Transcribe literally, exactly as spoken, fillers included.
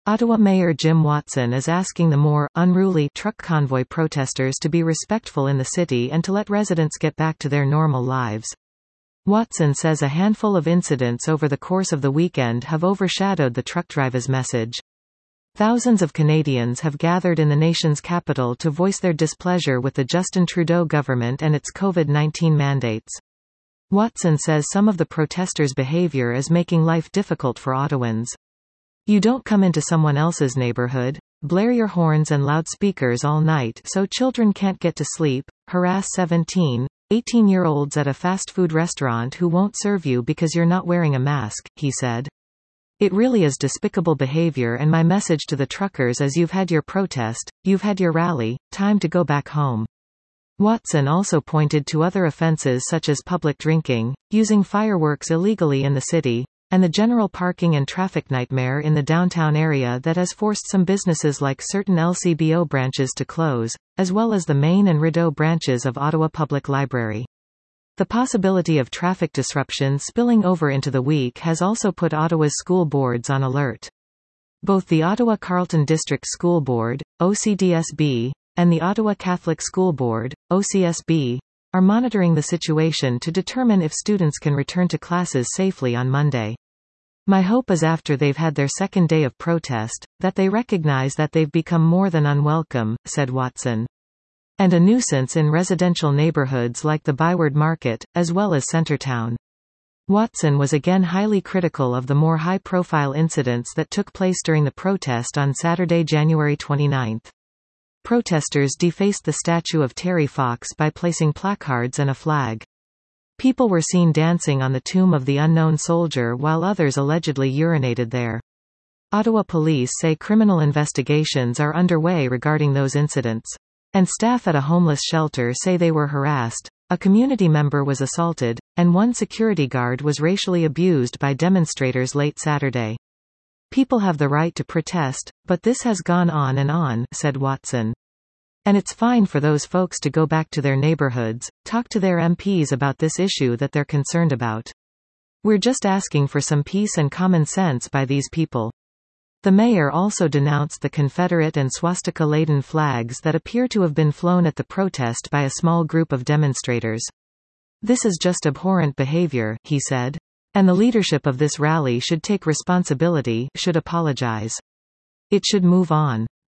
Ottawa Mayor Jim Watson is asking the more unruly truck convoy protesters to be respectful in the city and to let residents get back to their normal lives. Watson says a handful of incidents over the course of the weekend have overshadowed the truck drivers' message. Thousands of Canadians have gathered in the nation's capital to voice their displeasure with the Justin Trudeau government and its COVID nineteen mandates. Watson says some of the protesters' behaviour is making life difficult for Ottawans. You don't come into someone else's neighbourhood, blare your horns and loudspeakers all night so children can't get to sleep, harass seventeen, eighteen-year-olds at a fast food restaurant who won't serve you because you're not wearing a mask, he said. It really is despicable behavior, and my message to the truckers is you've had your protest, you've had your rally, time to go back home. Watson also pointed to other offences such as public drinking, using fireworks illegally in the city, and the general parking and traffic nightmare in the downtown area that has forced some businesses like certain L C B O branches to close, as well as the Main and Rideau branches of Ottawa Public Library. The possibility of traffic disruption spilling over into the week has also put Ottawa's school boards on alert. Both the Ottawa Carleton District School Board, O C D S B, and the Ottawa Catholic School Board, O C S B, are monitoring the situation to determine if students can return to classes safely on Monday. My hope is after they've had their second day of protest, that they recognize that they've become more than unwelcome, said Watson. And a nuisance in residential neighborhoods like the Byward Market, as well as Centertown. Watson was again highly critical of the more high-profile incidents that took place during the protest on Saturday, January twenty-ninth. Protesters defaced the statue of Terry Fox by placing placards and a flag. People were seen dancing on the tomb of the unknown soldier while others allegedly urinated there. Ottawa police say criminal investigations are underway regarding those incidents. And staff at a homeless shelter say they were harassed, a community member was assaulted, and one security guard was racially abused by demonstrators late Saturday. People have the right to protest, but this has gone on and on, said Watson. And it's fine for those folks to go back to their neighborhoods, talk to their M Ps about this issue that they're concerned about. We're just asking for some peace and common sense by these people. The mayor also denounced the Confederate and swastika-laden flags that appear to have been flown at the protest by a small group of demonstrators. This is just abhorrent behavior, he said. And the leadership of this rally should take responsibility, should apologize. It should move on.